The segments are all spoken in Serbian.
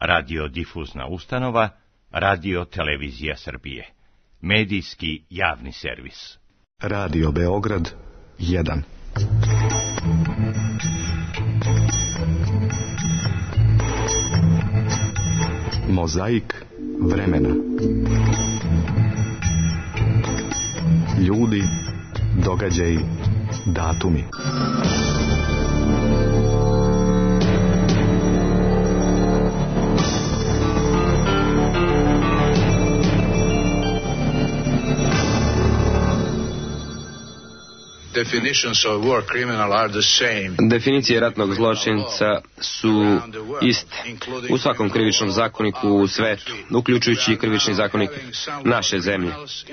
radiodifuzna ustanova, Radio Televizija Srbije. Medijski javni servis. Radio Beograd 1. Mozaik vremena. Ljudi, događaji, datumi. Definicije ratnog zločinca su iste u svakom krivičnom zakoniku u svetu, uključujući i krivični zakonik naše zemlje.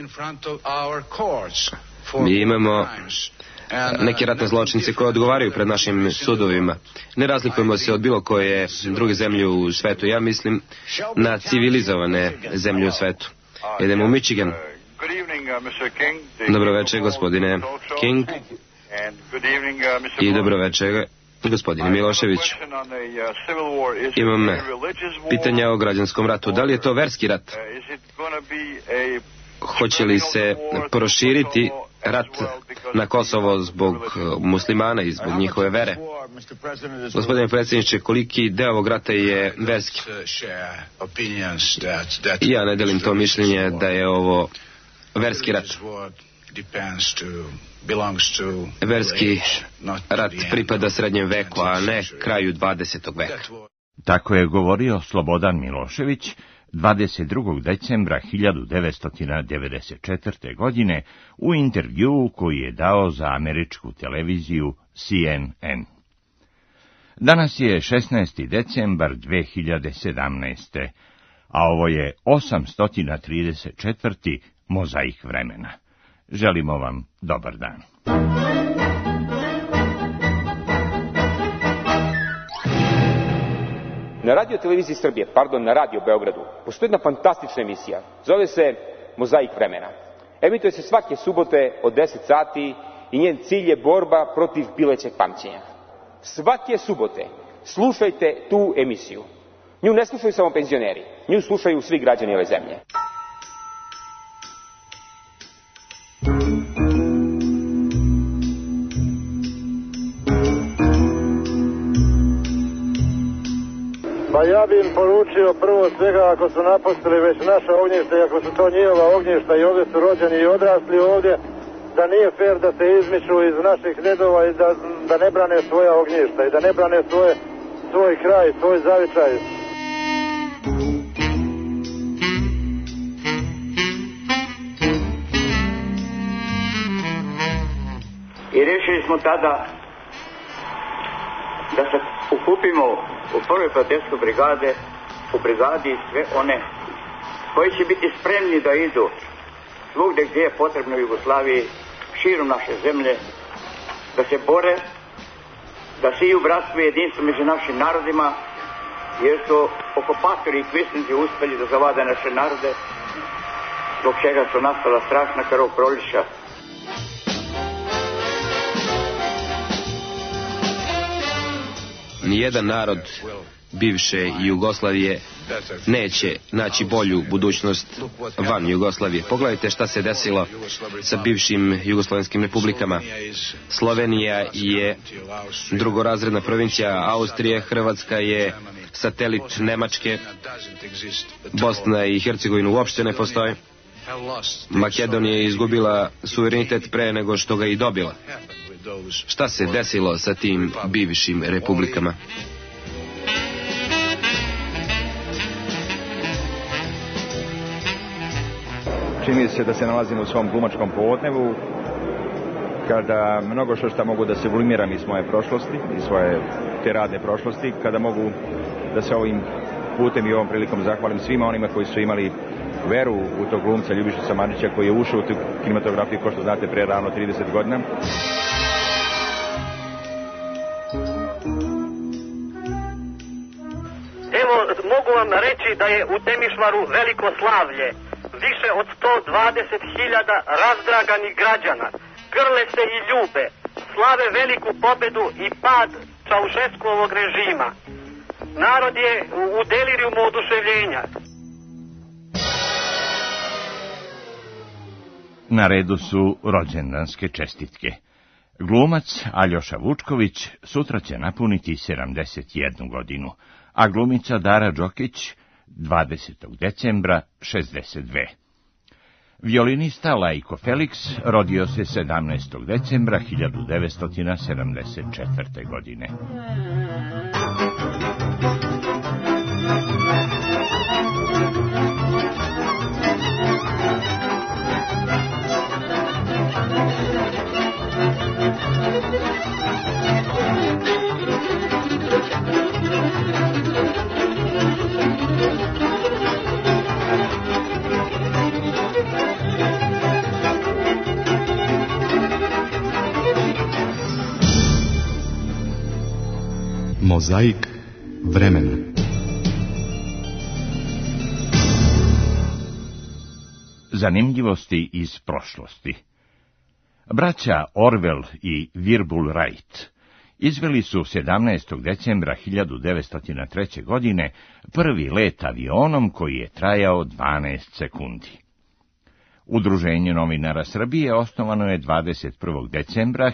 Mi imamo neke ratne zločince koje odgovaraju pred našim sudovima. Ne razlikujemo se od bilo koje druge zemlje u svetu. Ja mislim na civilizovane zemlje u svetu. Idemo u Michigan. Dobro večer, gospodine King. I dobro večer, gospodine Milošević. Imam pitanja o građanskom ratu. Da li je to verski rat? Hoće li se proširiti rat na Kosovo zbog muslimana i zbog njihove vere? Gospodine predsjedniče, koliki deo ovog rata je verski? Ja ne delim to mišljenje da je ovo verski rat. Verski rat pripada srednjem veku, a ne kraju 20. veka. Tako je govorio Slobodan Milošević 22. decembra 1994. godine u intervjuu koji je dao za američku televiziju CNN. Danas je 16. decembar 2017. a ovo je 834. Mozaik vremena. Želimo vam dobar dan. Na Radio Televiziji Srbije, na Radio Beogradu, postoji jedna fantastična emisija. Zove se Mozaik vremena. Emituje se svake subote od 10 sati i njen cilj je borba protiv pilećeg pamćenja. Svake subote slušajte tu emisiju. Nju ne slušaju samo penzioneri, nju slušaju svi građani ove zemlje. Pa ja bi im poručio prvo svega, ako su napustili već naša ognjišta i ako su to njihova ognjišta i ovdje su rođeni i odrasli ovdje, da nije fair da se izmiču iz naših redova i da ne brane svoja ognjišta i da ne brane svoj kraj, svoj zavičaj. I rešili smo tada da se ukupimo u prvoj prijateljskoj brigade, u brigadi sve one koji će biti spremni da idu svugde gdje je potrebno u Jugoslaviji, širom naše zemlje, da se bore, da siju bratstvo i jedinstvo među našim narodima, jer su okupatori i kvisnici uspeli da zavade naše narode, zbog čega su nastala strašna krvoprolića. Nijedan narod bivše Jugoslavije neće naći bolju budućnost van Jugoslavije. Pogledajte šta se desilo sa bivšim jugoslovenskim republikama. Slovenija je drugorazredna provincija Austrije, Hrvatska je satelit Nemačke, Bosna i Hercegovina uopšte ne postoje. Makedonija je izgubila suverenitet pre nego što ga i dobila. Šta se desilo sa tim bivšim republikama? Čini se da se nalazimo u svom glumačkom podnevu, kada mnogo što mogu da se sublimiram iz moje prošlosti, iz svoje te radne prošlosti, kada mogu da se ovim putem i ovom prilikom zahvalim svima onima koji su imali veru u tog glumca Ljubišu Samardžića, koji je ušao u tu kinematografiju, kao što znate, pre ravno 30 godina. Evo, mogu vam reći da je u Temišvaru veliko slavlje. Više od 120.000 razdraganih građana grle se i ljube, slave veliku pobedu i pad Čaušeskuovog režima. Narod je u delirijumu oduševljenja. Na redu su rođendanske čestitke. Glumac Aljoša Vučković sutra će napuniti 71 godinu, a glumica Dara Đokić 20. decembra 62. Violinista Lajko Feliks rodio se 17. decembra 1974. godine. Mozaik vremena. Zanimljivosti iz prošlosti. Braća Orwell i Wilbur Wright izveli su 17. decembra 1903. godine prvi let avionom koji je trajao 12 sekundi. Udruženje novinara Srbije osnovano je 21. decembra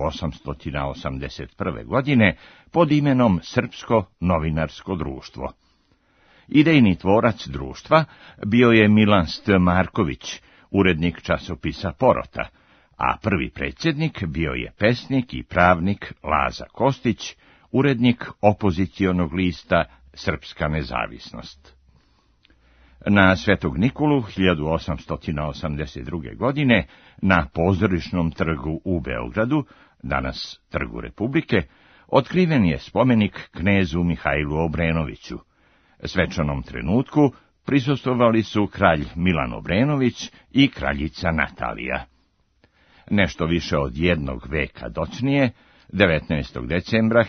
1881. godine pod imenom Srpsko novinarsko društvo. Idejni tvorac društva bio je Milan St. Marković, urednik časopisa Porota, a prvi predsjednik bio je pesnik i pravnik Laza Kostić, urednik opozicionog lista Srpska nezavisnost. Na Svetog Nikolu 1882. godine na Pozorišnom trgu u Beogradu, danas Trgu Republike, otkriven je spomenik knezu Mihajlu Obrenoviću. Svečanom trenutku prisustvovali su kralj Milan Obrenović i kraljica Natalija. Nešto više od jednog veka docnije, 19. decembra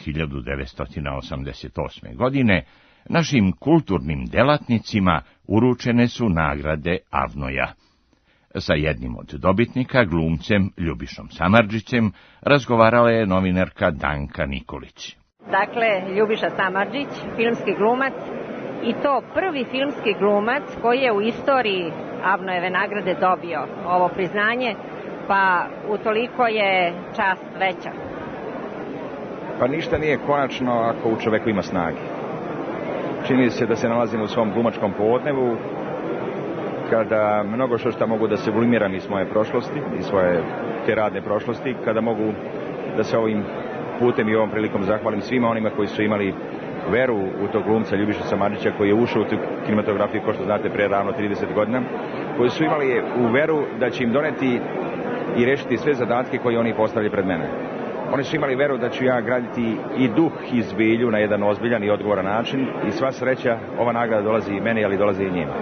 1988. godine, našim kulturnim delatnicima uručene su nagrade Avnoja. Sa jednim od dobitnika, glumcem Ljubišom Samardžićem, razgovarala je novinarka Danka Nikolić. Dakle, Ljubiša Samardžić, filmski glumac, i to prvi filmski glumac koji je u istoriji Avnojeve nagrade dobio ovo priznanje, pa utoliko je čast veća. Pa ništa nije konačno ako u čoveku ima snage. Čini se da se nalazimo u svom glumačkom podnevu, kada mnogo što mogu da se sublimiram iz moje prošlosti, iz svoje te radne prošlosti, kada mogu da se ovim putem i ovom prilikom zahvalim svima onima koji su imali veru u tog glumca Ljubiša Samardžića, koji je ušao u tu kinematografiju, kao što znate, pre ravno 30 godina, koji su imali u veru da će im doneti i rešiti sve zadatke koje oni postavili pred mene. Oni su imali veru da ću ja graditi i duh i zbilju na jedan ozbiljan i odgovoran način i sva sreća, ova nagrada dolazi i meni, ali dolazi i njima.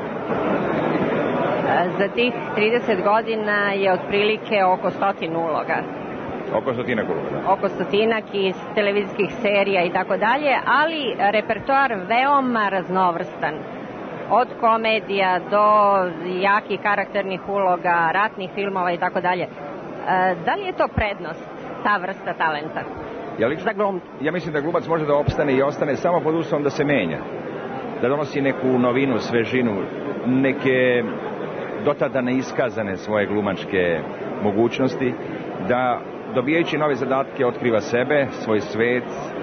Za tih 30 godina je otprilike oko 100 uloga. Oko 100 uloga, da. Oko 100 iz televizijskih serija i tako dalje, ali repertoar veoma raznovrstan. Od komedija do jakih karakternih uloga, ratnih filmova i tako dalje. Da li je to prednost, ta vrsta talenta za glumca? Ja mislim da glumac može da opstane i ostane samo pod uslovom da se menja. Da donosi neku novinu, svežinu, neke dotada neiskazane svoje glumačke mogućnosti, da dobijajući nove zadatke otkriva sebe, svoj svet,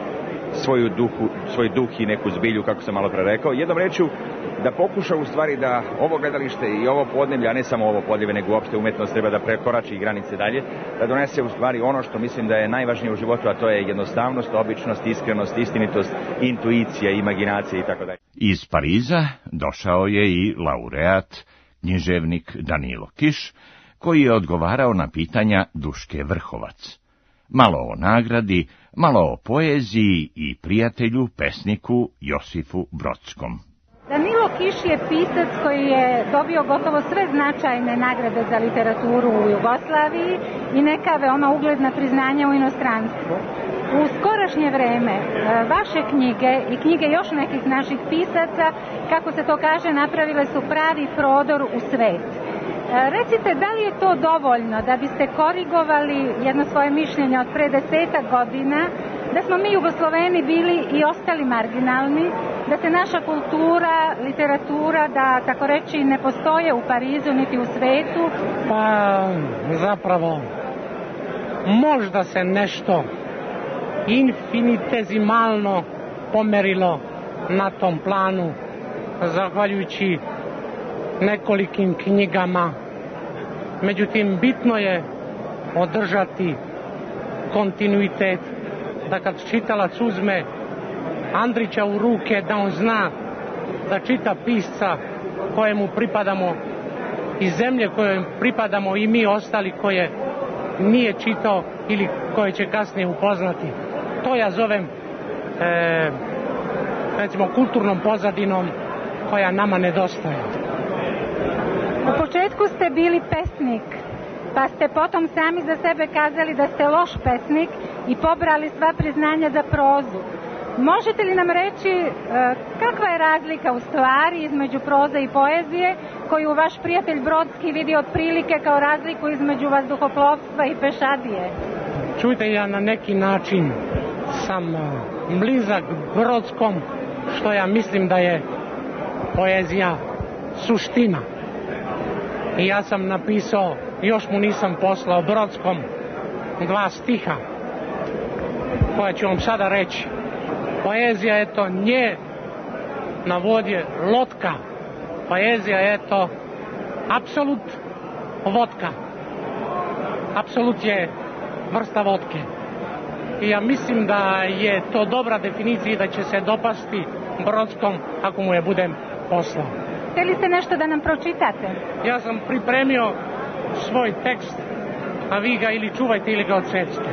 svoj duh i neku zbilju, kako sam malo pre rekao. Jednom rečju, da pokuša u stvari da ovo gledalište i ovo podneblje, a ne samo ovo podneblje, nego uopšte umetnost treba da prekorači granice dalje, da donese u stvari ono što mislim da je najvažnije u životu, a to je jednostavnost, običnost, iskrenost, istinitost, intuicija, imaginacija i tako dalje. Iz Pariza došao je i laureat, književnik Danilo Kiš, koji je odgovarao na pitanja Duške Vrhovac. Malo o nagradi, malo o poeziji i prijatelju, pesniku Josifu Brodskom. Danilo Kiš je pisac koji je dobio gotovo sve značajne nagrade za literaturu u Jugoslaviji i neka veoma ugledna priznanja u inostranstvu. U skorašnje vreme vaše knjige i knjige još nekih naših pisaca, kako se to kaže, napravile su pravi prodor u svet. Recite, da li je to dovoljno da biste korigovali jedno svoje mišljenje od pre 10 godina da smo mi Jugosloveni bili i ostali marginalni, da se naša kultura, literatura, da tako reći ne postoje u Parizu niti u svetu? Pa zapravo možda se nešto infinitezimalno pomerilo na tom planu zahvaljujući nekolikim knjigama. Međutim, bitno je održati kontinuitet, da kad čitalac uzme Andrića u ruke, da on zna da čita pisca kojemu pripadamo i zemlje koje pripadamo i mi ostali koje nije čitao ili koje će kasnije upoznati. To ja zovem recimo kulturnom pozadinom koja nama nedostaje. U početku ste bili pesnik, pa ste potom sami za sebe kazali da ste loš pesnik i pobrali sva priznanja za prozu. Možete li nam reći kakva je razlika u stvari između proze i poezije, koju vaš prijatelj Brodski vidi otprilike kao razliku između vazduhoplovstva i pešadije? Čujte, ja na neki način sam blizak Brodskom, što ja mislim da je poezija suština. I ja sam napisao, još mu nisam poslao Brodskom, 2 stiha koja ću vam sada reći. Poezija je to nje na vodi lotka. Poezija je to apsolut vodka. Apsolut je vrsta vodke. I ja mislim da je to dobra definicija i da će se dopasti Brodskom ako mu je budem poslao. Htjeli ste nešto da nam pročitate? Ja sam pripremio svoj tekst, a vi ga ili čuvajte ili ga odsecite.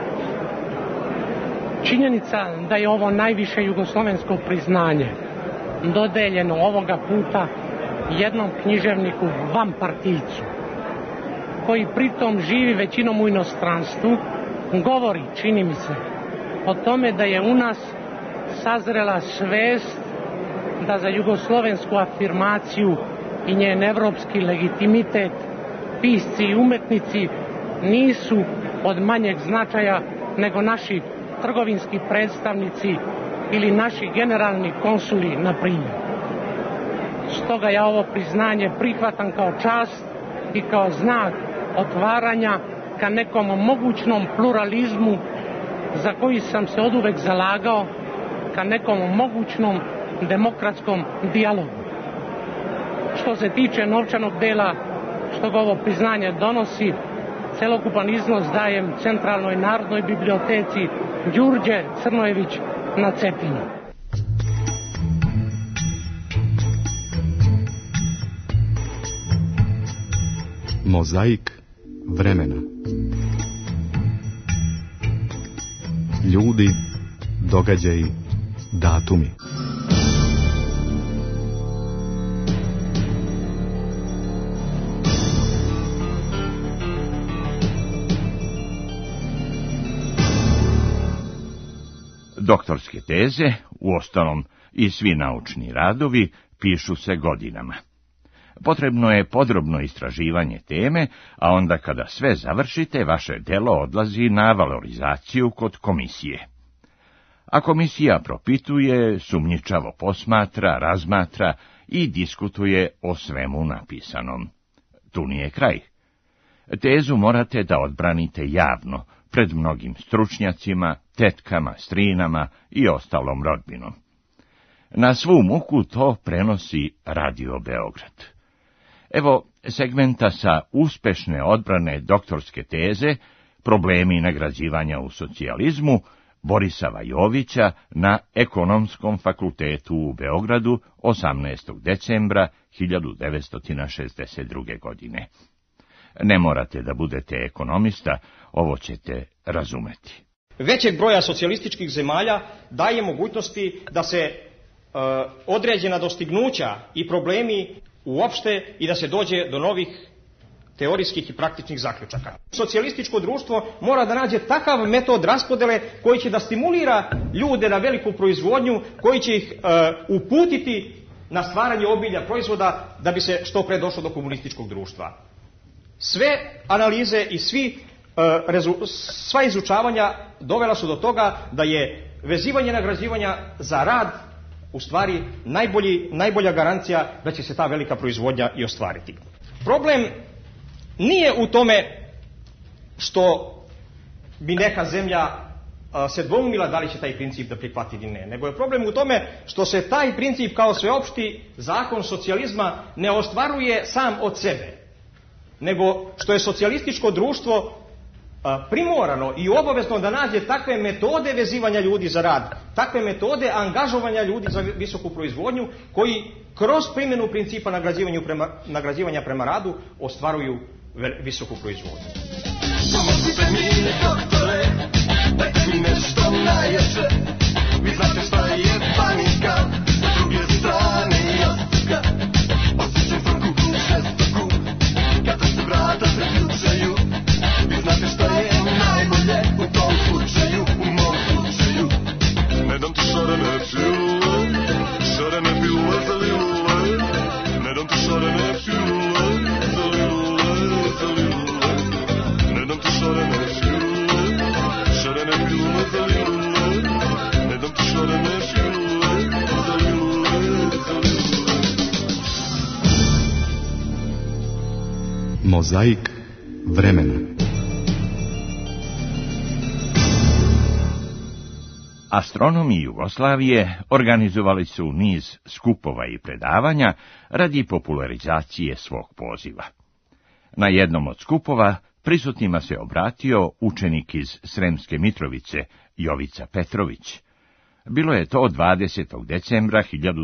Činjenica da je ovo najviše jugoslovensko priznanje dodeljeno ovoga puta jednom književniku vanpartijcu, koji pritom živi većinom u inostranstvu, govori, čini mi se, o tome da je u nas sazrela svest da za jugoslovensku afirmaciju i njen evropski legitimitet pisci i umetnici nisu od manjeg značaja nego naši trgovinski predstavnici ili naši generalni konsuli, na primjer. Stoga ja ovo priznanje prihvatam kao čast i kao znak otvaranja ka nekom mogućnom pluralizmu za koji sam se oduvek zalagao, ka nekom mogućnom demokratskom dijalogu. Što se tiče novčanog dela što ovo priznanje donosi, celokupan iznos dajem Centralnoj narodnoj biblioteci Đurđe Crnojević na Cetinju. Mozaik vremena. Ljudi, događaji, datumi. Doktorske teze, uostalom i svi naučni radovi, pišu se godinama. Potrebno je podrobno istraživanje teme, a onda kada sve završite, vaše delo odlazi na valorizaciju kod komisije. A komisija propituje, sumnjičavo posmatra, razmatra i diskutuje o svemu napisanom. Tu nije kraj. Tezu morate da odbranite javno, pred mnogim stručnjacima, tetkama, strinama i ostalom rodbinom. Na svu muku to prenosi Radio Beograd. Evo segmenta sa uspešne odbrane doktorske teze, problemi nagrađivanja u socijalizmu, Borisa Vajovića na Ekonomskom fakultetu u Beogradu 18. decembra 1962. godine. Ne morate da budete ekonomista, ovo ćete razumeti. Većeg broja socijalističkih zemalja daje mogućnosti da se određena dostignuća i problemi uopšte i da se dođe do novih teorijskih i praktičnih zaključaka. Socijalističko društvo mora da nađe takav metod raspodele koji će da stimulira ljude na veliku proizvodnju, koji će ih uputiti na stvaranje obilja proizvoda da bi se što pre došlo do komunističkog društva. Sve analize i svi sva izučavanja dovela su do toga da je vezivanje nagrađivanja za rad u stvari najbolja garancija da će se ta velika proizvodnja i ostvariti. Problem nije u tome što bi neka zemlja se dvoumila da li će taj princip da prihvati ili ne, nego je problem u tome što se taj princip kao sveopšti zakon socijalizma ne ostvaruje sam od sebe, nego što je socijalističko društvo primorano i obavezno da nađe takve metode vezivanja ljudi za rad, takve metode angažovanja ljudi za visoku proizvodnju, koji kroz primjenu principa nagrađivanja prema radu ostvaruju visoku proizvodnju. Pomozite mi, doktore, dajte mi nešto najjače. Vi znate šta je panika, s druge strane jastuka. Osjećam frku žestoku, kada se vrata zaključaju. Vi znate šta je najbolje u tom slučaju, u mom slučaju. Ne dam ti šarene pilule za lilule. Ne dam ti šarene pilule za lilule, za lilule. Ne dam ti šarene pilule za lilule. Ne dam ti šarene pilule za lilule, za lilule. Mozaik vremena. Astronomi Jugoslavije organizovali su niz skupova i predavanja radi popularizacije svog poziva. Na jednom od skupova prisutnima se obratio učenik iz Sremske Mitrovice, Jovica Petrović. Bilo je to 20. decembra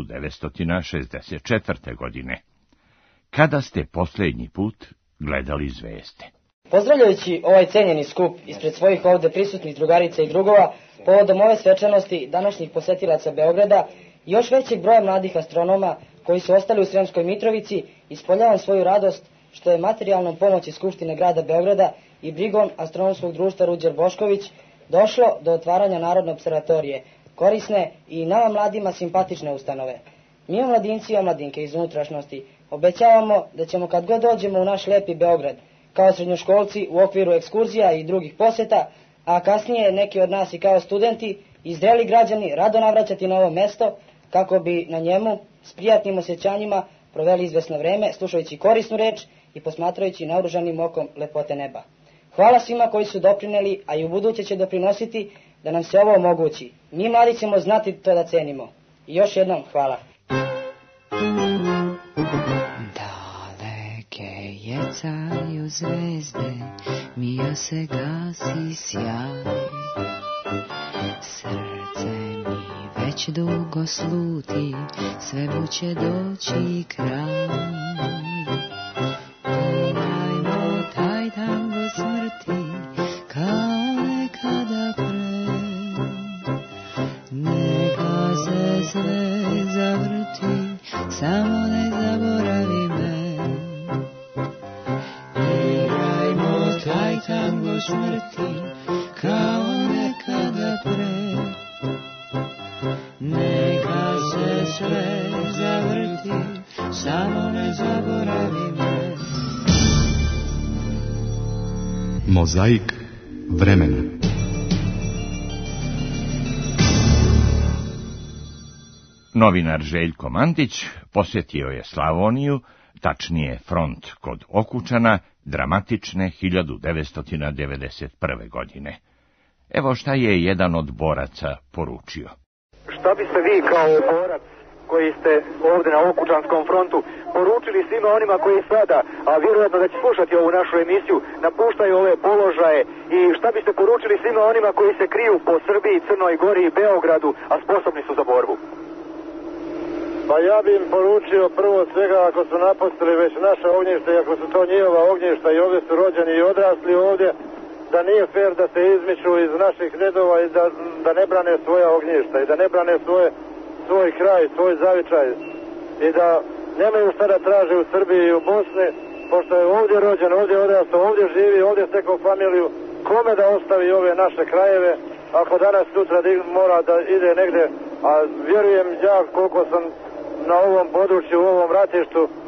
1964. godine. Kada ste posljednji put gledali zvezde? Pozdravljajući ovaj cenjeni skup ispred svojih ovde prisutnih drugarica i drugova, povodom ove svečanosti današnjih posetilaca Beograda i još većeg broja mladih astronoma koji su ostali u Sremskoj Mitrovici, ispoljavam svoju radost što je materijalnom pomoći Skupštine grada Beograda i brigom Astronomskog društva Ruđer Bošković došlo do otvaranja Narodne observatorije, korisne i nama mladima simpatične ustanove. Mi omladinci i omladinke iz unutrašnjosti obećavamo da ćemo kad god dođemo u naš lepi Beograd, kao srednjoškolci u okviru ekskurzija i drugih poseta, a kasnije neki od nas i kao studenti i zreli građani rado navraćati na ovo mesto kako bi na njemu s prijatnim osjećanjima proveli izvesno vreme slušajući korisnu reč i posmatrajući naoružanim okom lepote neba. Hvala svima koji su doprineli, a i u buduće će doprinositi da nam se ovo omogući. Mi mladi ćemo znati to da cenimo. I još jednom hvala. Daleke jecaju zvezde, mija se gasi sjaj. Srce mi već dugo sluti, svemu će doći kraj. Pevaj taj tango smrti, kao nekada pre. Neka se sve zavrti, samo ne zaboravi me. Igrajmo taj tango smrti, kao nekada pre. Neka se sve zavrti, samo ne zaboravi me. Mozaik vremena. Novinar Željko Mandić posjetio je Slavoniju, tačnije front kod Okučana, dramatične 1991. godine. Evo šta je jedan od boraca poručio. Šta biste vi kao borac koji ste ovdje na Okučanskom frontu poručili svima onima koji sada, a vjerojatno da će slušati ovu našu emisiju, napuštaju ove položaje, i šta biste poručili svima onima koji se kriju po Srbiji, Crnoj Gori i Beogradu, a sposobni su za borbu? Pa ja bi im poručio prvo svega, ako su napustili već naša ognjišta i ako su to njihova ognjišta i ovdje su rođeni i odrasli ovdje, da nije fair da se izmiču iz naših redova i da ne brane svoja ognjišta i da ne brane svoj kraj, svoj zavičaj i da nemaju šta da traže u Srbiji i u Bosni, pošto je ovdje rođen, ovdje odrastao, ovdje živi, ovdje stekao familiju, kome da ostavi ove naše krajeve ako danas sutra mora da ide negdje, a vjerujem ja koliko sam na ovom području, u ovom ratištu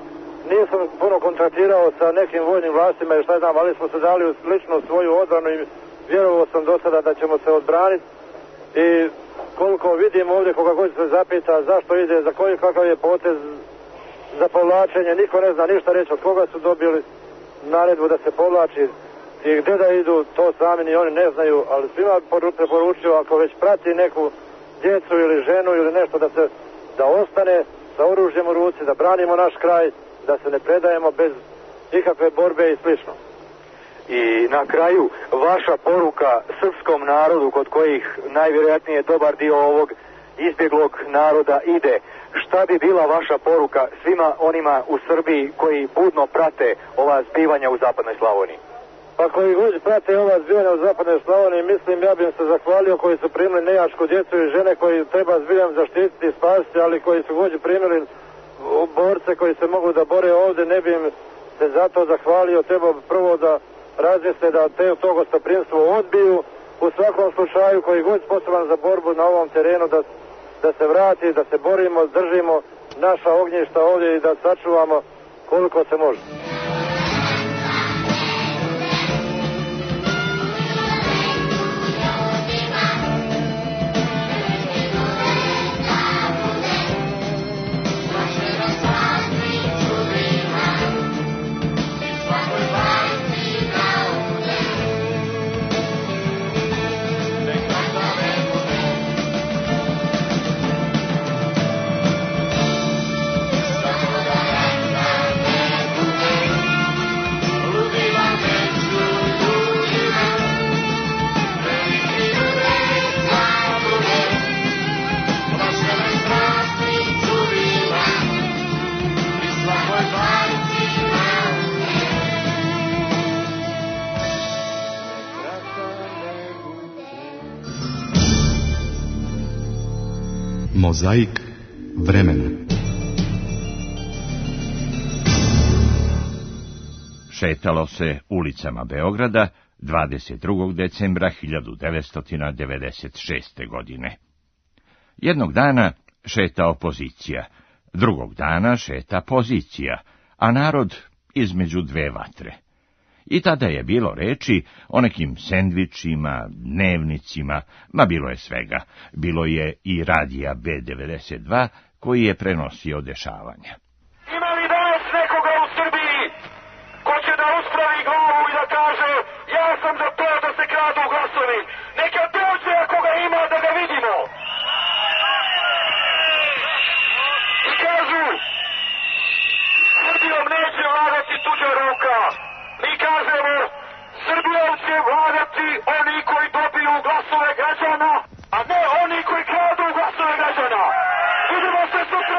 nisam puno kontaktirao sa nekim vojnim vlastima i šta znam, ali smo se dali lično svoju odbranu i vjerovao sam do sada da ćemo se odbraniti. I koliko vidim ovdje, koga god se zapita zašto ide, za koji kakav je potez za povlačenje, niko ne zna ništa reći od koga su dobili naredbu da se povlači i gdje da idu, to sami ni oni ne znaju, ali svima preporučio ako već prati neku djecu ili ženu ili nešto da ostane sa oružjem u ruci, da branimo naš kraj, da se ne predajemo bez ikakve borbe i slično. I na kraju, vaša poruka srpskom narodu kod kojih najvjerojatnije dobar dio ovog izbjeglog naroda ide, šta bi bila vaša poruka svima onima u Srbiji koji budno prate ova zbivanja u zapadnoj Slavoniji? Pa koji god prate ova zbivanja u zapadnoj Slavoniji, mislim ja bih se zahvalio koji su primili nejačku djecu i žene koji treba zbiljam zaštititi i spasiti, ali koji su god primili borce koji se mogu da bore ovdje, ne bi im se zato zahvalio. Treba prvo da razmisle da to gostoprimstvo odbiju, u svakom slučaju koji god sposoban za borbu na ovom terenu da se vrati, da se borimo, držimo naša ognjišta ovdje i da sačuvamo koliko se može. Mozaik vremena. Šetalo se ulicama Beograda 22. decembra 1996. godine. Jednog dana šeta opozicija, drugog dana šeta pozicija, a narod između dve vatre. I tada je bilo reči o nekim sendvičima, dnevnicima, ma bilo je svega. Bilo je i radija B92 koji je prenosio dešavanja. Ima li danas nekoga u Srbiji ko će da uspravi glavu i da kaže ja sam za to da se kradu glasovi? Neka dođe ako ga ima da ga vidimo. I kažu Srbijom neće vladati tuđa ruka. Mi kažemo, Srbijom će vladati oni koji dobiju glasove građana, a ne oni koji kradu glasove građana. Vidimo se sutra!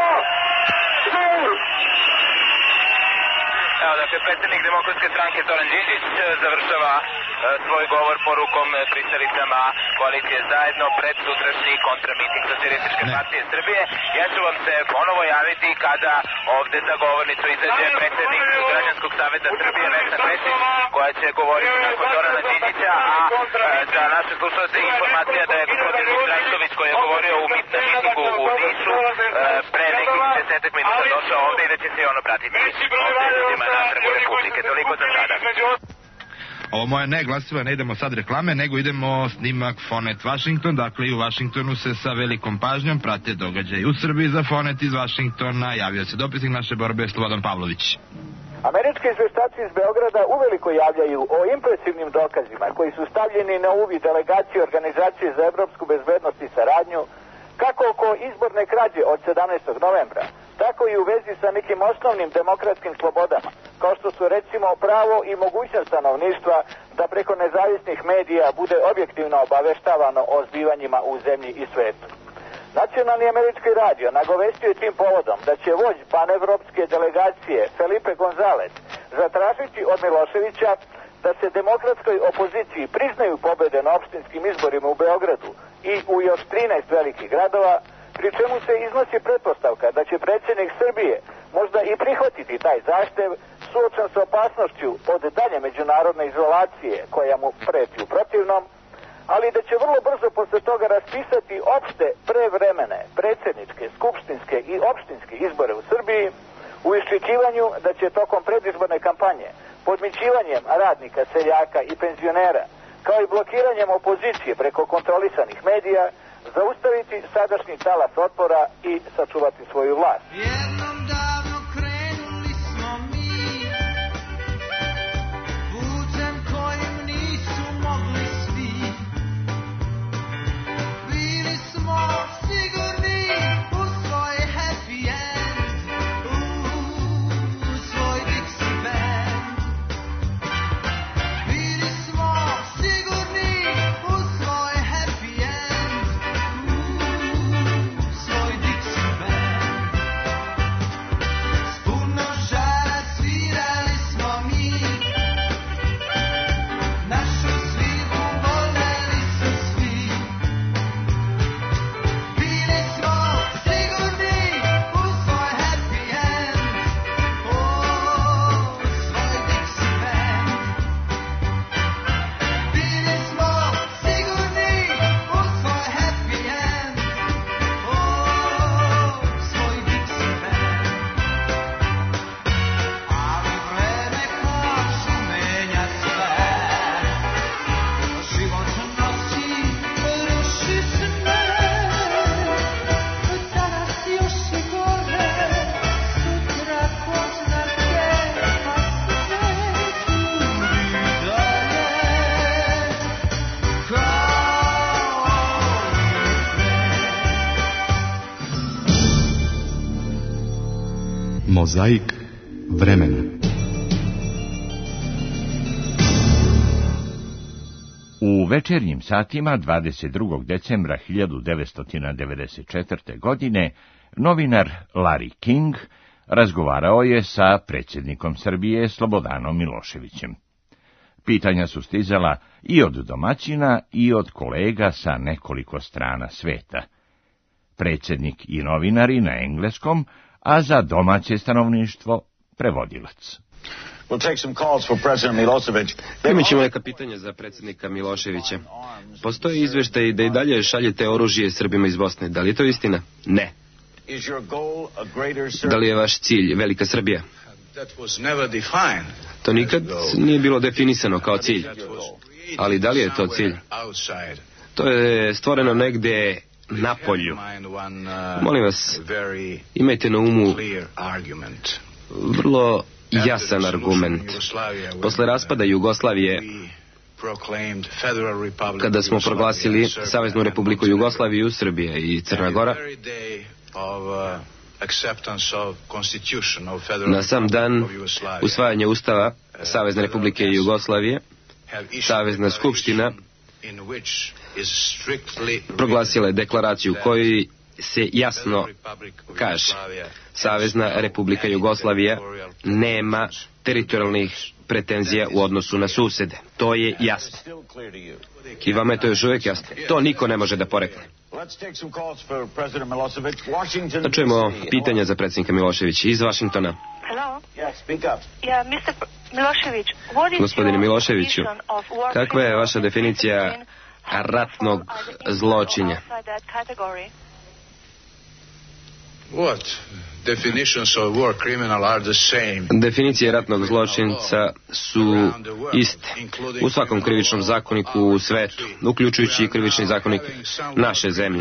Evo, dakle, predsjednik Demokratske stranke Zoran Đinđić završava svoj govor porukom pristalicama koalicije Zajedno pred sutrašnji kontramiting Socijalističke partije Srbije. Ja ću vam se ponovo javiti kada ovde za govornicu izađe predsjednik Građanskog saveta Srbije Vesna Pešić, koja će govoriti nakon Zorana Đinđića, a za naše slušalce informacija da je gospodin Mitrajković koji je govorio u mitingu u Nišu pre nekih 10 minuta došao ovde i da će se on obratiti ovde ljudima na Trgu Republike. Toliko za sada. Ovo moje ne glasila, ne idemo sad reklame, nego idemo snimak Fonet Washington. Dakle, i u Washingtonu se sa velikom pažnjom prate događaj u Srbiji. Za Fonet iz Washingtona javio se dopisnik naše borbe Slobodan Pavlović. Američki izveštači iz Beograda uveliko javljaju o impresivnim dokazima koji su stavljeni na uvid delegacije Organizacije za evropsku bezbednost i saradnju, kako oko izborne krađe od 17. novembra, tako i u vezi sa nekim osnovnim demokratskim slobodama, kao što su recimo pravo i mogućnost stanovništva da preko nezavisnih medija bude objektivno obaveštavano o zbivanjima u zemlji i svetu. Nacionalni američki radio nagovestio je tim povodom da će vođ panevropske delegacije Felipe Gonzalez zatražiti od Miloševića da se demokratskoj opoziciji priznaju pobjede na opštinskim izborima u Beogradu i u još 13 velikih gradova, pri čemu se iznosi pretpostavka da će predsjednik Srbije možda i prihvatiti taj zahtev, suočen sa opasnošću od dalje međunarodne izolacije koja mu preti u protivnom, ali da će vrlo brzo posle toga raspisati opšte prevremene predsjedničke, skupštinske i opštinske izbore u Srbiji, u iščekivanju da će tokom predizborne kampanje podmićivanjem radnika, seljaka i penzionera, kao i blokiranjem opozicije preko kontrolisanih medija, zaustaviti sadašnji talas otpora i sačuvati svoju vlast. Jednom davno krenuli smo mi putem kojim nisu mogli svi. Bili smo sigurni u svoj happy end, u svoj Dixie band. Bili smo sigurni u svoj happy end, u svoj Dixie band. S puno žara svirali smo mi, našu svirku voljeli su svi. Bili smo sigurni u svoj happy end, o svoj Dixie band. Bili smo sigurni u svoj happy end, o svoj Dixie band. Ali vreme kažu menja sve, život nosi, ruši sve. Danas još je gore, sutra ko zna gdje, pa sve curi dalje. Mozaik vremena. U večernjim satima 22. decembra 1994. godine novinar Larry King razgovarao je sa predsjednikom Srbije Slobodanom Miloševićem. Pitanja su stizala i od domaćina i od kolega sa nekoliko strana sveta. Predsjednik i novinari na engleskom, a za domaće stanovništvo prevodilac. Imat ćemo neka pitanja za predsjednika Miloševića. Postoji izvještaj da i dalje šaljete oružje Srbima iz Bosne. Da li je to istina? Ne. Da li je vaš cilj Velika Srbija? To nikad nije bilo definisano kao cilj. Ali da li je to cilj? To je stvoreno negde na polju. Molim vas, imajte na umu vrlo jasan argument. Posle raspada Jugoslavije, kada smo proglasili Saveznu Republiku Jugoslaviju, Srbija i Crna Gora, na sam dan usvajanja Ustava Savezne Republike Jugoslavije, Savezna skupština proglasila je deklaraciju koju se jasno kaže: Savezna Republika Jugoslavija nema teritorijalnih pretenzija u odnosu na susede. To je jasno. I vama je to još uvijek jasno. To niko ne može da porekne. Da čujemo pitanja za predsjednika Miloševića iz Vašingtona. Gospodine Miloševiću, kakva je vaša definicija ratnog zločinja? Definicije ratnog zločinca su iste u svakom krivičnom zakoniku u svetu, uključujući i krivični zakonik naše zemlje.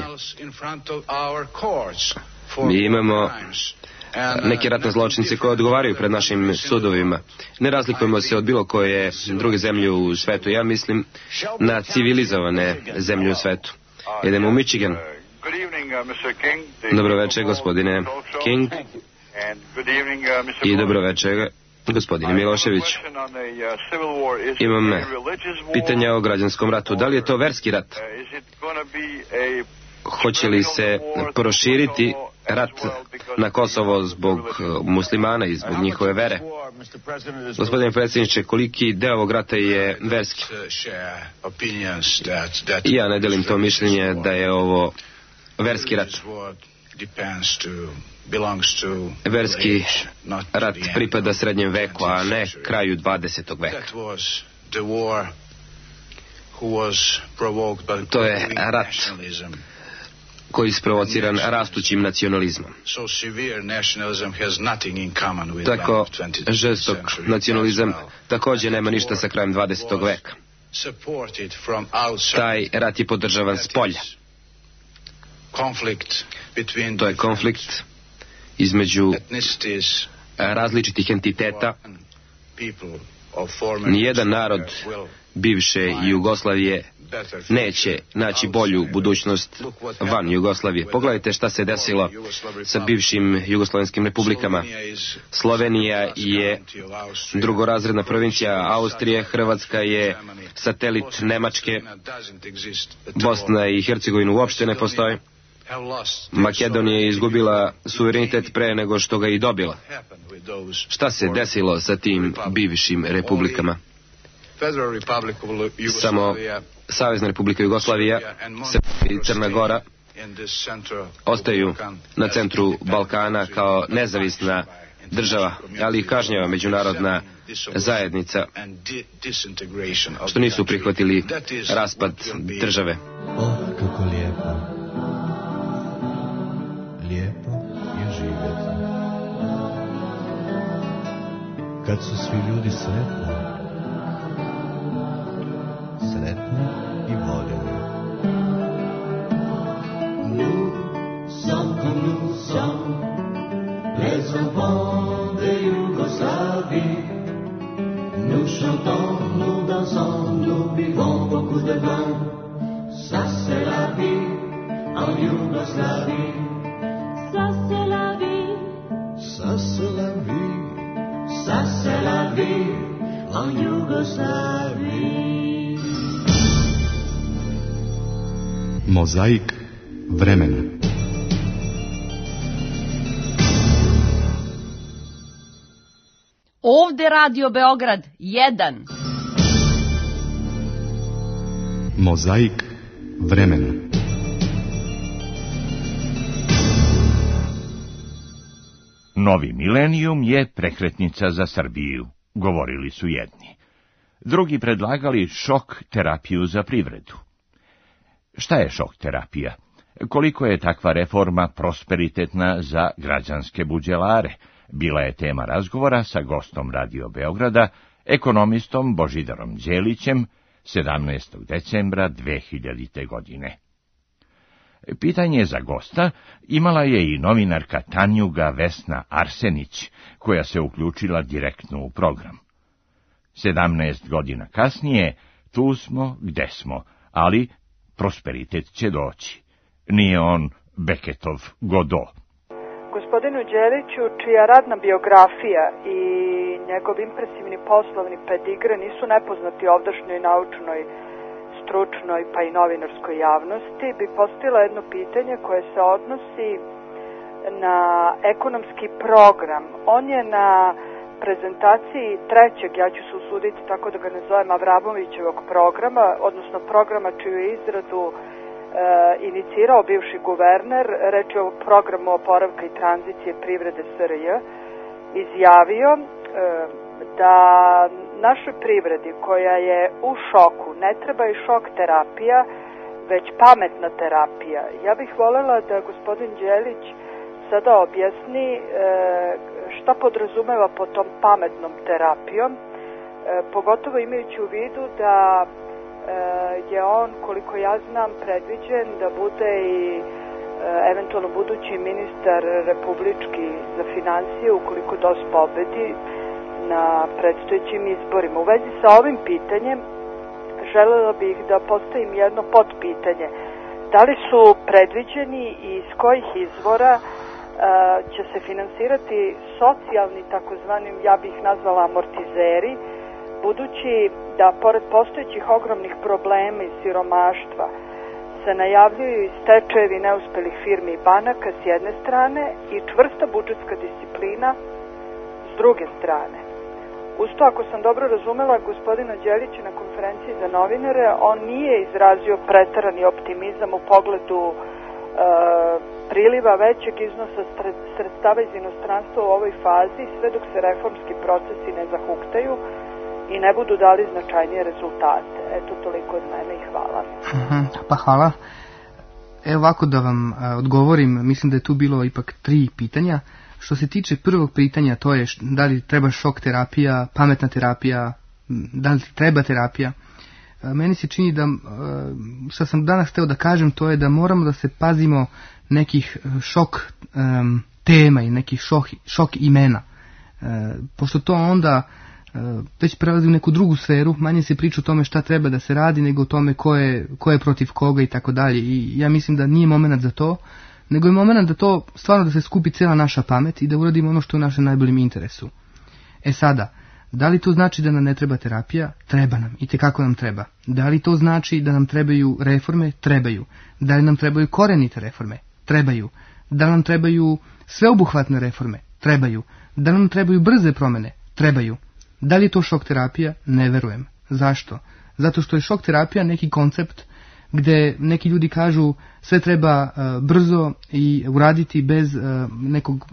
Mi imamo neke ratne zločince koje odgovaraju pred našim sudovima. Ne razlikujemo se od bilo koje druge zemlje u svetu. Ja mislim na civilizovane zemlje u svetu. Idemo u Michigan. Dobro večer, gospodine King. I dobro večer, gospodine Milošević. Imam pitanja o građanskom ratu. Da li je to verski rat? Hoće li se proširiti rat na Kosovo zbog muslimana i zbog njihove vere? Gospodine predsjedniče, koliki deo ovog rata je verski? Ja ne delim to mišljenje da je ovo verski rat. Verski rat pripada srednjem veku, a ne kraju 20. veka. To je rat koji je isprovociran rastućim nacionalizmom. Tako žestok nacionalizam također nema ništa sa krajem 20. veka. Taj rat je podržavan s polja. To je konflikt između različitih entiteta. Nijedan narod bivše Jugoslavije neće naći bolju budućnost van Jugoslavije. Pogledajte šta se desilo sa bivšim jugoslovenskim republikama. Slovenija je drugorazredna provincija Austrije, Hrvatska je satelit Nemačke, Bosna i Hercegovina uopšte ne postoji. Makedonija je izgubila suverenitet pre nego što ga i dobila. Šta se desilo sa tim bivšim republikama? Samo Savezna republika Jugoslavija i Crna Gora ostaju na centru Balkana kao nezavisna država, ali ih kažnjava međunarodna zajednica što nisu prihvatili raspad države. Kako lijepo, lijepo je živjeti kad su svi ljudi sretni, sretni i voljeni. Nous sommes les enfants de Yougoslavie. Nous chantons, nous dansons, nous vivons beaucoup de bien. Ça c'est la vie en Yougoslavie. Ça c'est la vie. Ça c'est la vie. Ça c'est la vie en Yougoslavie. Mozaik vremena. Ovde Radio Beograd 1. Mozaik vremena. Novi milenijum je prekretnica za Srbiju, govorili su jedni. Drugi predlagali šok terapiju za privredu. Šta je šok terapija? Koliko je takva reforma prosperitetna za građanske buđelare? Bila je tema razgovora sa gostom Radio Beograda, ekonomistom Božidarom Đelićem, 17. decembra 2000. godine. Pitanje za gosta imala je i novinarka Tanjuga Vesna Arsenić, koja se uključila direktno u program. 17 godina kasnije, tu smo gde smo, ali prosperitet će doći. Nije on Beketov Godot. Gospodinu Đeliću, čija radna biografija i njegov impresivni poslovni pedigre nisu nepoznati ovdašnjoj naučnoj, stručnoj pa i novinarskoj javnosti, bi postavila jedno pitanje koje se odnosi na ekonomski program. On je na prezentaciji trećeg, ja ću se usuditi tako da ga nazovem, Avramovićevog programa, odnosno programa čiju je izradu inicirao bivši guverner, reč je o programu oporavka i tranzicije privrede SRJ, izjavio da našoj privredi koja je u šoku ne treba i šok terapija, već pametna terapija. Ja bih voljela da gospodin Đelić sada objasni šta podrazumeva po tom pametnom terapijom, pogotovo imajući u vidu da je on, koliko ja znam, predviđen da bude i eventualno budući ministar republički za financije ukoliko DOS pobedi na predstojećim izborima. U vezi sa ovim pitanjem želela bih da postavim jedno potpitanje. Da li su predviđeni i iz kojih izvora će se finansirati socijalni, takozvani, ja bih nazvala amortizeri, budući da pored postojećih ogromnih problema i siromaštva se najavljuju i stečajevi neuspelih firmi i banaka s jedne strane i čvrsta budžetska disciplina s druge strane. Uz to, ako sam dobro razumela gospodina Đelića na konferenciji za novinare, on nije izrazio preterani optimizam u pogledu priliva većeg iznosa sredstava iz inostranstva u ovoj fazi, sve dok se reformski procesi ne zahuktaju i ne budu dali značajnije rezultate. Eto, toliko od mene i hvala. Pa hvala. Evo ovako da vam odgovorim, mislim da je tu bilo ipak 3 pitanja. Što se tiče prvog pitanja, to je da li treba šok terapija, pametna terapija, da li treba terapija. Meni se čini da, što sam danas hteo da kažem, to je da moramo da se pazimo nekih šok tema i nekih šok imena. Pošto to onda već prelazi u neku drugu sferu, manje se priča o tome šta treba da se radi, nego o tome ko je protiv koga i tako dalje. I ja mislim da nije moment za to, nego je moment da to stvarno da se skupi cijela naša pamet i da uradimo ono što je u našem najboljem interesu. Sada, da li to znači da nam ne treba terapija? Treba nam, i tekako nam treba. Da li to znači da nam trebaju reforme? Trebaju. Da li nam trebaju korenite reforme? Trebaju. Da li nam trebaju sveobuhvatne reforme? Trebaju. Da li nam trebaju brze promjene? Trebaju. Da li je to šok terapija? Ne verujem. Zašto? Zato što je šok terapija neki koncept gdje neki ljudi kažu sve treba brzo i uraditi bez nekog,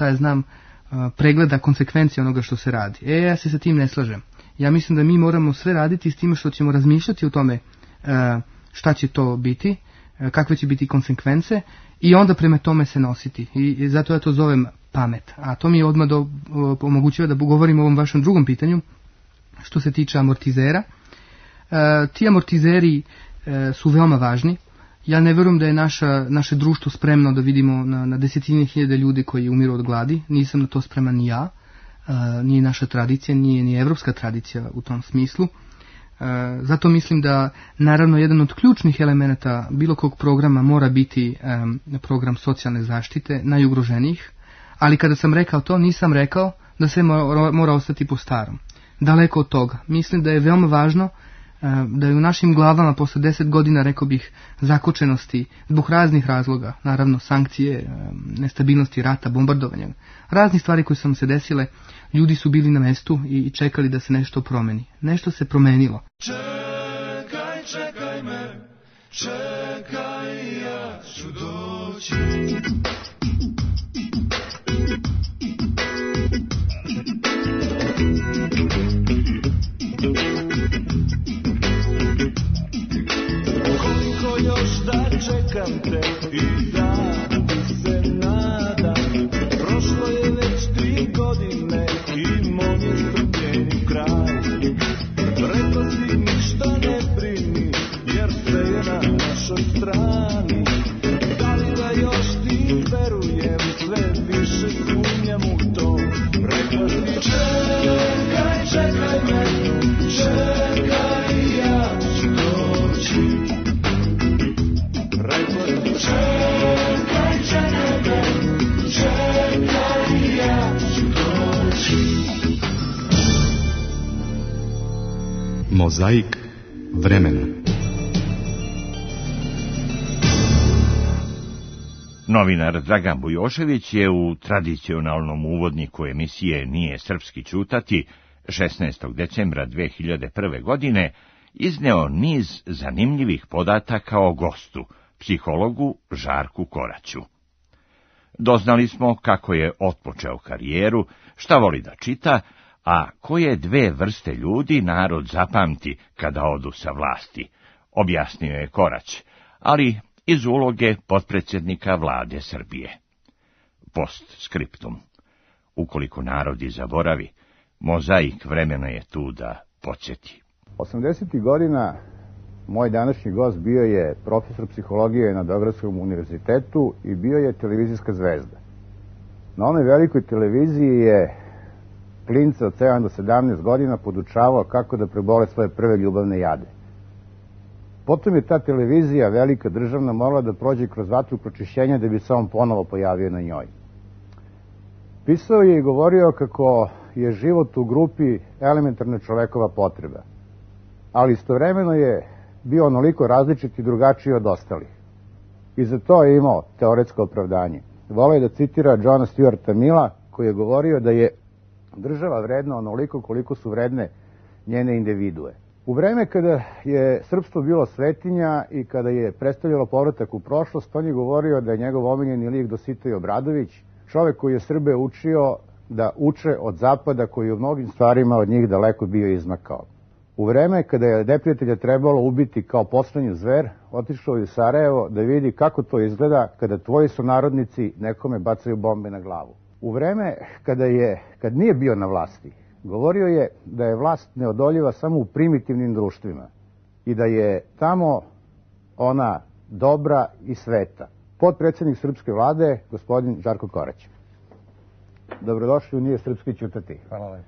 pregleda konsekvencije onoga što se radi. Ja se sa tim ne slažem. Ja mislim da mi moramo sve raditi s time što ćemo razmišljati o tome šta će to biti, kakve će biti konsekvence i onda prema tome se nositi. I zato ja to zovem pamet. A to mi je odmah omogućava da govorim o ovom vašem drugom pitanju što se tiče amortizera. Ti amortizeri su veoma važni. Ja ne vjerujem da je naše društvo spremno da vidimo na desetine hiljade ljudi koji umiru od gladi. Nisam na to spreman ni ja. Nije naša tradicija, nije ni evropska tradicija u tom smislu. Zato mislim da naravno jedan od ključnih elemenata bilo kog programa mora biti program socijalne zaštite najugroženijih. Ali kada sam rekao to, nisam rekao da sve mora ostati po starom. Daleko od toga. Mislim da je veoma važno da je u našim glavama posle 10 godina, rekao bih, zakočenosti zbog raznih razloga, naravno sankcije, nestabilnosti rata, bombardovanja, raznih stvari koje su nam se desile, ljudi su bili na mestu i čekali da se nešto promeni. Nešto se promenilo. Čekaj me, čekaj, ja ću doći. Još da čekam te i da se nadam. Prošlo je već 3 godine i moj je strpljenju kraj. Rekao si ništa ne brini, jer se je na našoj strani. Da li da još ti verujem, sve više sumnjam u to. Rekao si čekaj, čekaj me, čekaj, ja ću doći. Čekaj, čekaj me, čekaj, ja ću doći. Mozaik vremena. Novinar Dragan Bujošević je u tradicionalnom uvodniku emisije Nije srpski ćutati 16. decembra 2001. godine izneo niz zanimljivih podataka o gostu, psihologu Žarku Koraću. Doznali smo kako je otpočeo karijeru, šta voli da čita, a koje 2 vrste ljudi narod zapamti kada odu sa vlasti, objasnio je Korać, ali iz uloge potpredsjednika vlade Srbije. Postskriptum. Ukoliko narod i zaboravi, mozaik vremena je tu da podsjeti. 80. godina moj današnji gost bio je profesor psihologije na Beogradskom univerzitetu i bio je televizijska zvezda. Na onoj velikoj televiziji je klinca od 7 do 17 godina podučavao kako da prebole svoje prve ljubavne jade. Potom je ta televizija, velika državna, morala da prođe kroz vatru pročišćenja da bi se on ponovo pojavio na njoj. Pisao je i govorio kako je život u grupi elementarna čovekova potreba, ali istovremeno je bio onoliko različit i drugačiji od ostalih. I za to je imao teoretsko opravdanje. Voleo je da citira Johna Stuarta Milla, koji je govorio da je država vredna onoliko koliko su vredne njene individue. U vreme kada je srpstvo bilo svetinja i kada je predstavljalo povratak u prošlost, on je govorio da je njegov omiljeni lik Dositej Obradović, čovek koji je Srbe učio da uče od zapada, koji je u mnogim stvarima od njih daleko bio izmakao. U vreme kada je neprijatelja trebalo ubiti kao poslednji zver, otišao je u Sarajevo da vidi kako to izgleda kada tvoji sunarodnici nekome bacaju bombe na glavu. U vreme kad nije bio na vlasti, govorio je da je vlast neodoljiva samo u primitivnim društvima i da je tamo ona dobra i sveta. Potpredsednik srpske vlade, gospodin Žarko Korać. Dobrodošli u Nije srpski ćutati. Hvala lepo.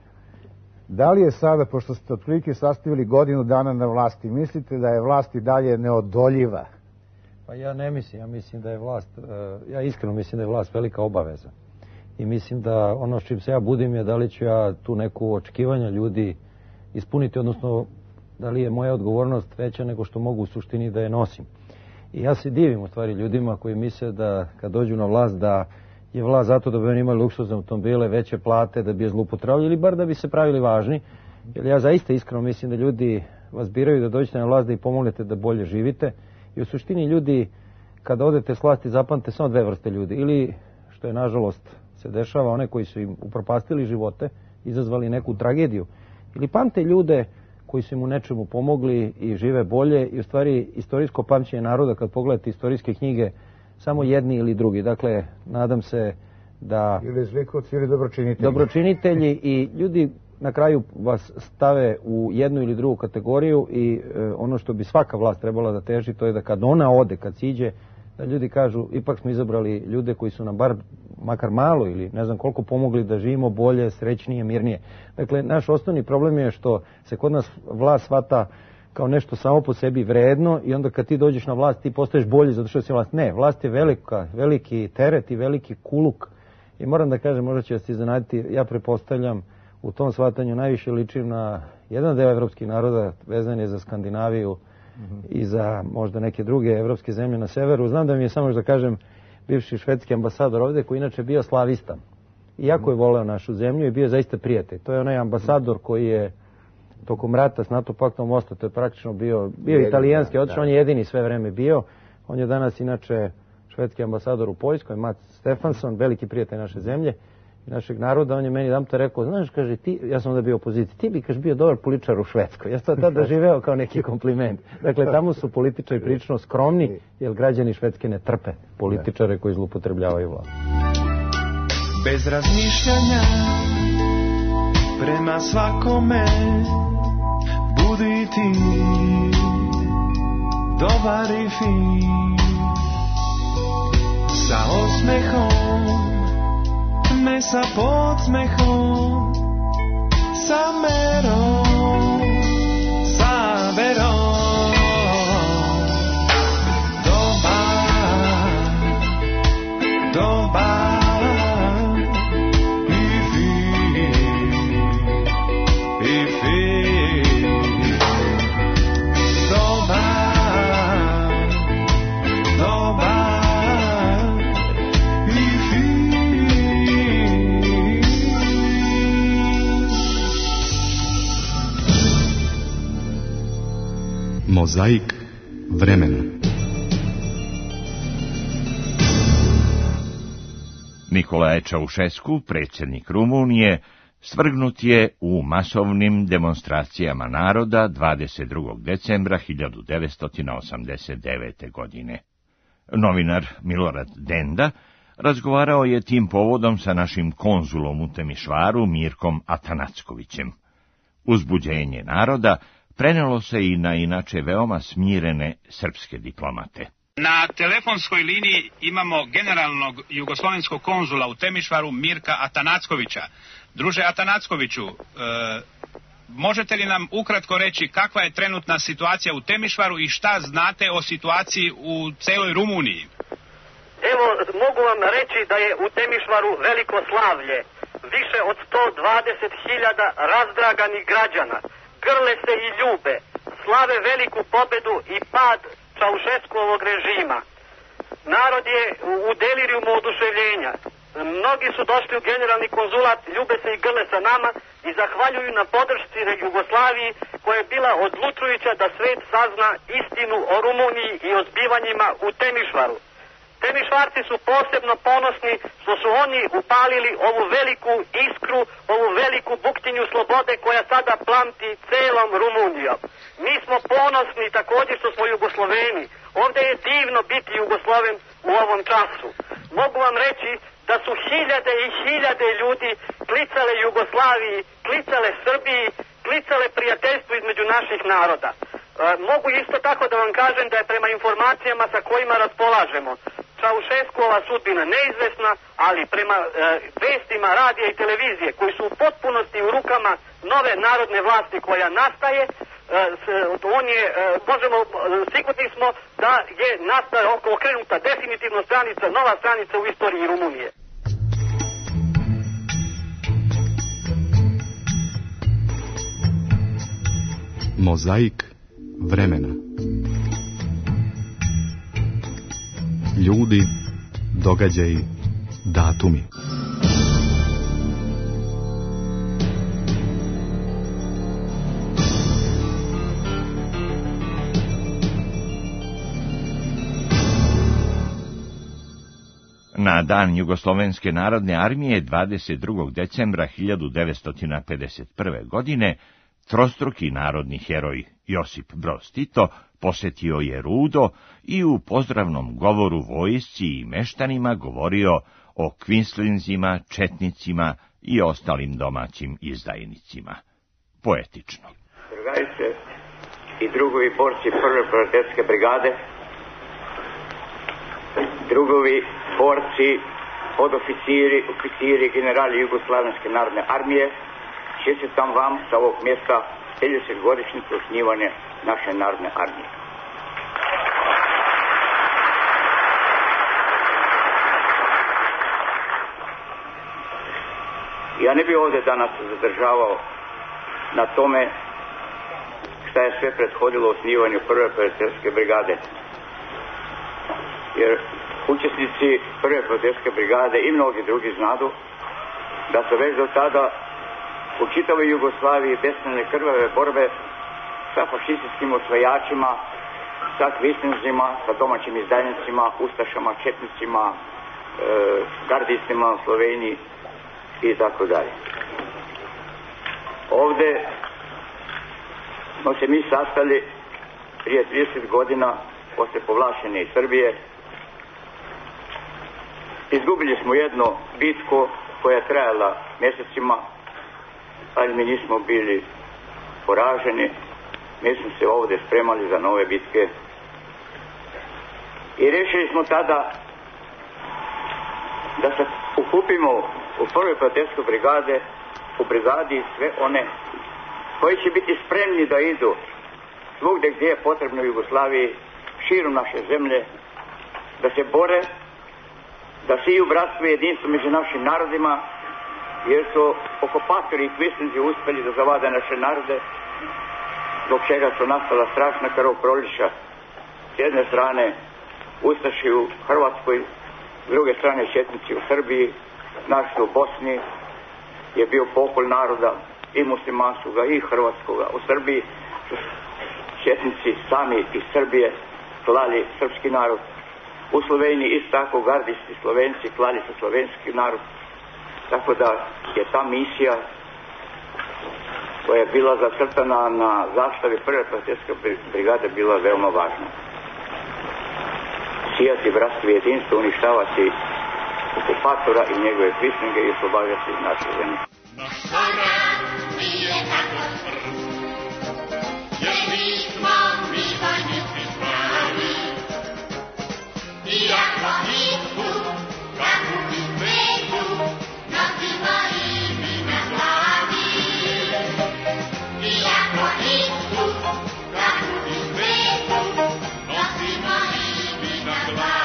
Da li je sada, pošto ste otprilike sastavili godinu dana na vlasti, mislite da je vlast i dalje neodoljiva? Pa ja ne mislim, ja mislim da je vlast, ja iskreno mislim da je vlast velika obaveza. I mislim da ono s čim se ja budim je da li ću ja tu neku očekivanja ljudi ispuniti, odnosno da li je moja odgovornost veća nego što mogu u suštini da je nosim. I ja se divim u stvari ljudima koji misle da kad dođu na vlast da je vlast zato da bi oni imali luksuzne automobile, veće plate, da bi je zloupotrebljavali ili bar da bi se pravili važni. Jer ja zaista iskreno mislim da ljudi vas biraju da dođete na vlast da i pomognete da bolje živite. I u suštini ljudi kada odete s vlasti zapamte samo dve vrste ljudi. Ili što je nažalost se dešava, one koji su im upropastili živote, izazvali neku tragediju. Ili pamte ljude koji su im u nečemu pomogli i žive bolje i u stvari istorijsko pamćenje naroda kad pogledate istorijske knjige samo jedni ili drugi. Dakle, nadam se da ili zlikovci ili dobročinitelji. Dobročinitelji i ljudi na kraju vas stave u jednu ili drugu kategoriju i ono što bi svaka vlast trebala da teži to je da kad ona ode, kad siđe, da ljudi kažu ipak smo izabrali ljude koji su nam makar malo ili ne znam koliko pomogli da živimo bolje, srećnije, mirnije. Dakle, naš osnovni problem je što se kod nas vlast shvata kao nešto samo po sebi vredno i onda kad ti dođeš na vlast ti postaješ bolji zato što si vlast. Ne, vlast je veliki teret i veliki kuluk. I moram da kažem, možda će vas iznenaditi, ja pretpostavljam u tom shvatanju najviše ličim na jedan deo evropskih naroda vezan je za Skandinaviju i za možda neke druge evropske zemlje na severu. Znam da mi je samo da kažem bivši švedski ambasador ovde koji inače bio slavista. I jako je voleo našu zemlju i bio zaista prijatelj. To je onaj ambasador koji je tokom rata s NATO paktom ostao, to je praktično bio italijanski, otišao, on je jedini sve vreme bio. On je danas inače švedski ambasador u Poljskoj, Mats Stefansson, veliki prijatelj naše zemlje i našeg naroda. On je meni damte rekao, znaš, kaže, ti, ja sam onda bio u opoziciji, ti bi, kaže, bio dobar političar u Švedskoj. Ja sam tada živeo kao neki kompliment. Dakle, tamo su političari prilično skromni, jer građani Švedske ne trpe političare koji zloupotrebljavaju vlast. Bez razmišljanja prema svakome budi ti dobar i fin, sa osmehom, ne sa podsmehom, sa merom, sa verom. Dobar, dobar i fin, i fin. Dobar, dobar i fin. Mozaik vremena. Nikolae Čaušesku, predsjednik Rumunije, svrgnut je u masovnim demonstracijama naroda 22. decembra 1989. godine. Novinar Milorad Denda razgovarao je tim povodom sa našim konzulom u Temišvaru Mirkom Atanackovićem. Uzbuđenje naroda prenelo se i na inače veoma smirene srpske diplomate. Na telefonskoj liniji imamo generalnog jugoslovenskog konzula u Temišvaru Mirka Atanackovića. Druže Atanackoviću, možete li nam ukratko reći kakva je trenutna situacija u Temišvaru i šta znate o situaciji u celoj Rumuniji? Evo, mogu vam reći da je u Temišvaru veliko slavlje. Više od 120.000 razdraganih građana. Grle se i ljube. Slave veliku pobedu i pad Čaušeskovog režima. Narod je u delirijumu oduševljenja. Mnogi su došli u generalni konzulat, ljube se i grle sa nama i zahvaljuju na podršci Jugoslaviji koja je bila odlučujuća da svet sazna istinu o Rumuniji i o zbivanjima u Temišvaru. Temišvarci su posebno ponosni što su oni upalili ovu veliku iskru, ovu veliku veliku buktinju slobode koja sada plamti celom Rumunijom. Mi smo ponosni također što smo Jugosloveni. Ovdje je divno biti Jugosloven u ovom času. Mogu vam reći da su hiljade i hiljade ljudi klicale Jugoslaviji, klicale Srbiji, klicale prijateljstvu između naših naroda. Mogu isto tako da vam kažem da je prema informacijama sa kojima raspolažemo Čaušeskova sudbina neizvesna, ali prema vestima radija i televizije koji su u potpunosti u rukama nove narodne vlasti koja nastaje, sigurni smo da je okrenuta definitivno stranica, nova stranica u istoriji Rumunije. Mozaik vremena. Ljudi, događaji, datumi. Na dan Jugoslovenske narodne armije 22. decembra 1951. godine trostruki narodni heroj Josip Broz Tito posjetio je Rudo i u pozdravnom govoru vojsci i meštanima govorio o kvinslinzima, četnicima i ostalim domaćim izdajnicima. Poetično. Drugarice i drugovi borci prve proletarske brigade, drugovi borci, oficiri, generali Jugoslavenske narodne armije, čestitam vam sa ovog mjesta 30-godišnjicu osnivanja naše narodne armije. Ja ne bih ovdje danas zadržavao na tome šta je sve prethodilo osnivanju prve proletarske brigade. Jer učesnici prve proletarske brigade i mnogi drugi znadu da su već do tada u čitavoj Jugoslaviji beskrajne krvave borbe sa fašističkim osvajačima, sa kvislinzima, sa domaćim izdajnicima, ustašama, četnicima, gardistima u Sloveniji i tako dalje. Ovdje smo se mi sastali prije 30 godina posle povlačenja iz Srbije. Izgubili smo jednu bitku koja je trajala mjesecima, ali mi nismo bili poraženi. Mi smo se ovdje spremali za nove bitke. I rešili smo tada da se ukupimo u prvoj proletarskoj brigade, u brigadi sve one koji će biti spremni da idu svugdje gdje je potrebno u Jugoslaviji, širom naše zemlje, da se bore, da siju bratstvo i jedinstvo među našim narodima, jer su okupatori i kvislinzi uspjeli da zavade naše narode, zbog čega su nastala strašna krvoprolića. S jedne strane ustaši u Hrvatskoj, s druge strane četnici u Srbiji, naši u Bosni je bio pokolj naroda i muslimanskoga i hrvatskoga. U Srbiji su četnici sami iz Srbije klali srpski narod. U Sloveniji isto tako gardisti Slovenci klali su slovenski narod. Tako da je ta misija koja je bila zacrtana na zastavi prve proletarske brigade bila veoma važna. Sijati bratstvo i jedinstvo, uništavati okupatora i njegove kvislinge i oslobađati naše zemlje. Nije tako smrt, jer mi smo mi vojnici znali, iako nisu, kako mi svetu, nosimo imi na glavi. Iako nisu, kako mi svetu, nosimo imi na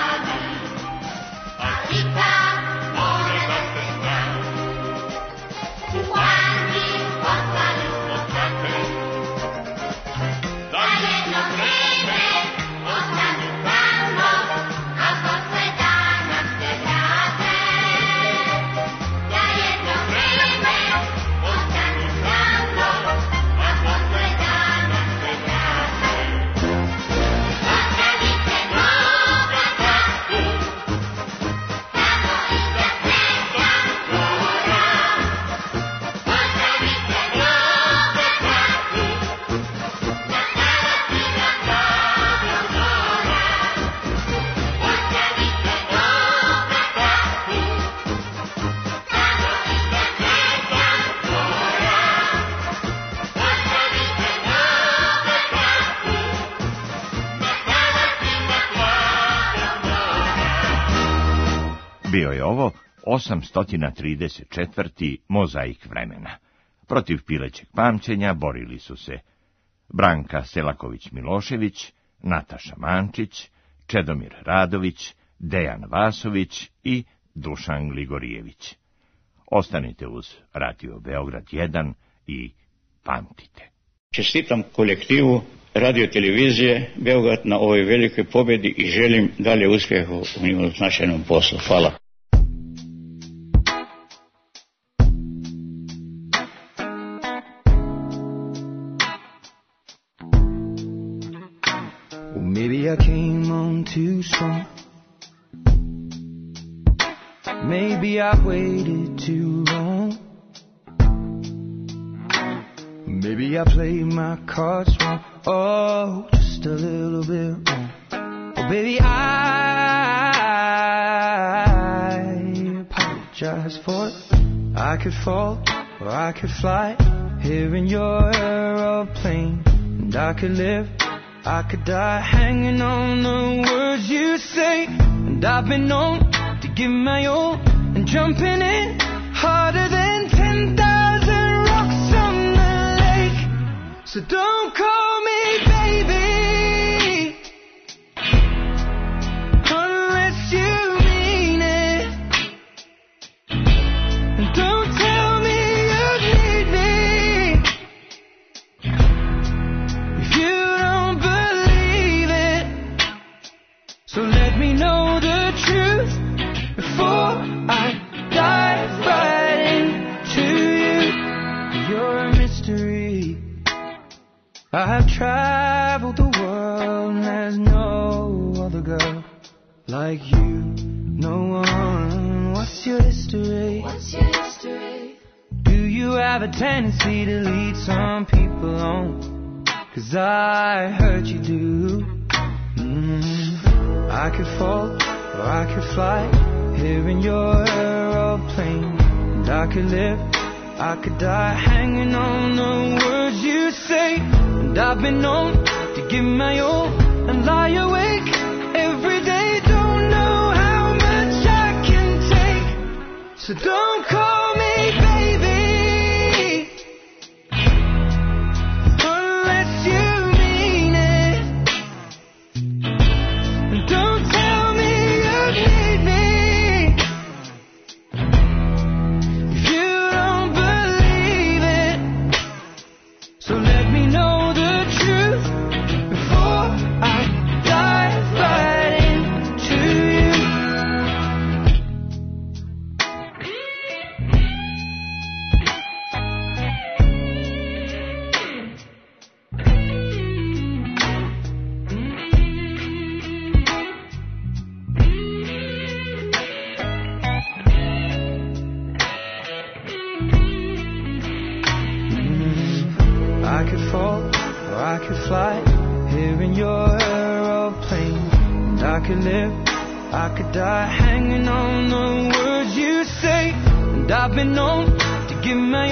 glavi. A i tak mora da se zna, Bio je ovo 834. mozaik vremena. Protiv pilećeg pamćenja borili su se Branka Selaković-Milošević, Nataša Mančić, Čedomir Radović, Dejan Vasović i Dušan Gligorijević. Ostanite uz Radio Beograd 1 i pamtite. Čestitam kolektivu radio-televizije Beograd na ovoj velikoj pobjedi i želim dalje uspjeha u njihovom značajnom poslu. Hvala. Maybe I came on too strong. Maybe I waited too long. Maybe I played my cards wrong. Oh, just a little bit wrong. Oh, baby, I apologize for it. I could fall or I could fly here in your aeroplane, and I could live, I could die hanging on the words you say. And I've been known to give my all and jumping in harder than 10,000 rocks on the lake. So don't call me baby unless you mean it. And don't tell me you need me if you don't believe it. So let me know the truth before I dive right into you. You're a mystery. I've traveled the world and there's no other girl like you. No one. What's your history? What's your history? Do you have a tendency to lead some people on? 'Cause I heard you do. I could fall or I could fly here in your aeroplane, and I could live, I could die hanging on the words you say. And I've been known to give my all and lie awake every day. Don't know how much I can take. So don't call me baby unless you mean it. And don't tell me you need me if you don't believe it. So let me know the truth before I dive right into you. I could fall or I could fly here in your aeroplane, and I could live, I could die hanging on the words you say. And I've been known to give my